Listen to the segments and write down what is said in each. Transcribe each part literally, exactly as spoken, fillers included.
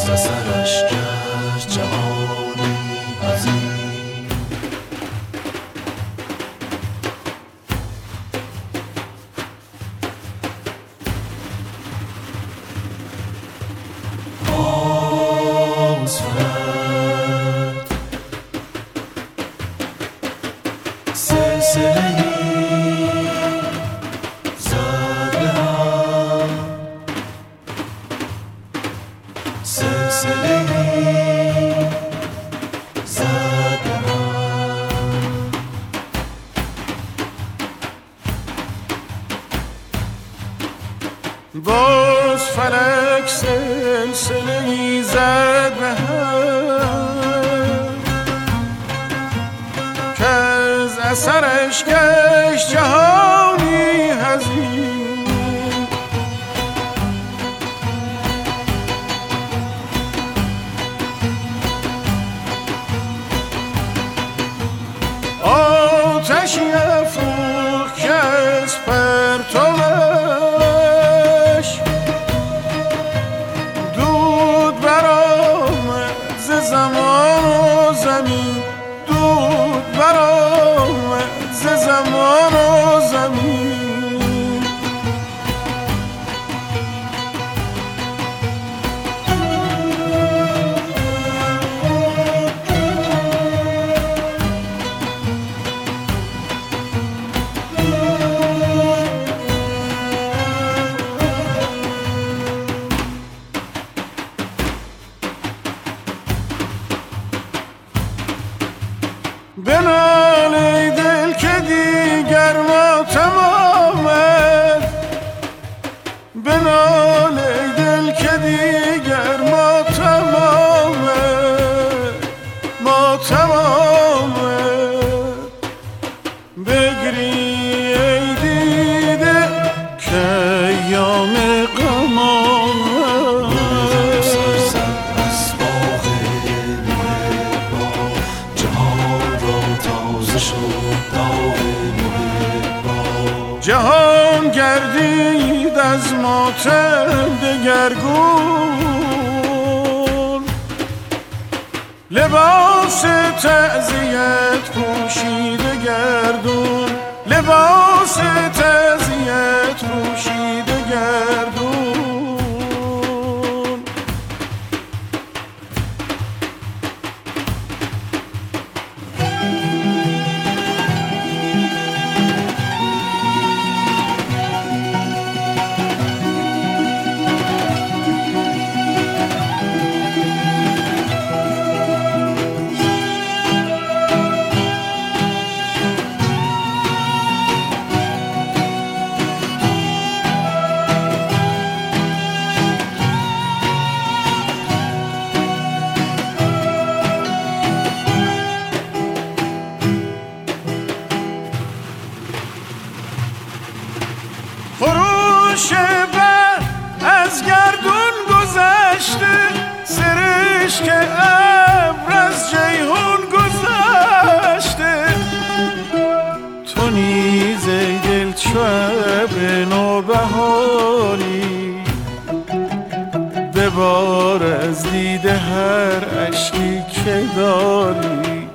کس اثرش گشت جهانی عظیم. باز فلک سلسله‌ای زد به هم که از اثرش گشت جهانی حزین. آتشی افروخت که از پرتوش زمان و زمین، دود برآمد ز زمان و زمین. بنال ای دل که دیگر ماتم آمد، بنال ای دل که دیگر ماتم آمد، ماتم آمد. بگری ای دیده که ایام غم آمد. جهان گردید از ماتم دگرگون، لباس تعزیت پوشیده گردون، لباس تعزیت پوشیده گردون. خروش بر از گردون گذشته، سرشک ابر از جیحون گذشته. تو نیز ای دل چو ابر نوبهاری، ببار از دیده هر اشکی که داری،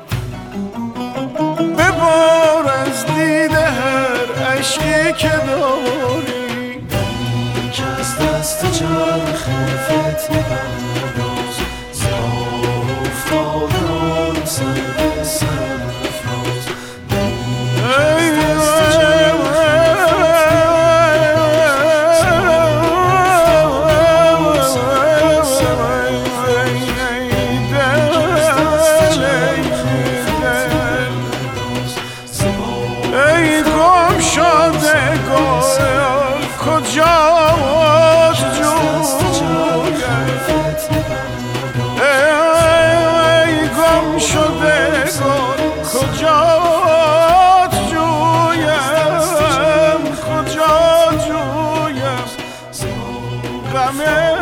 ببار از دیده هر اشکی که داری. که از دست چرخ فتنه برداز، زار افتادان سر به سر افراز. ای دست چرخ ای گم شده گل کجاست جویم، ای گم شده گل کجاست جویم، کجا جویم. غم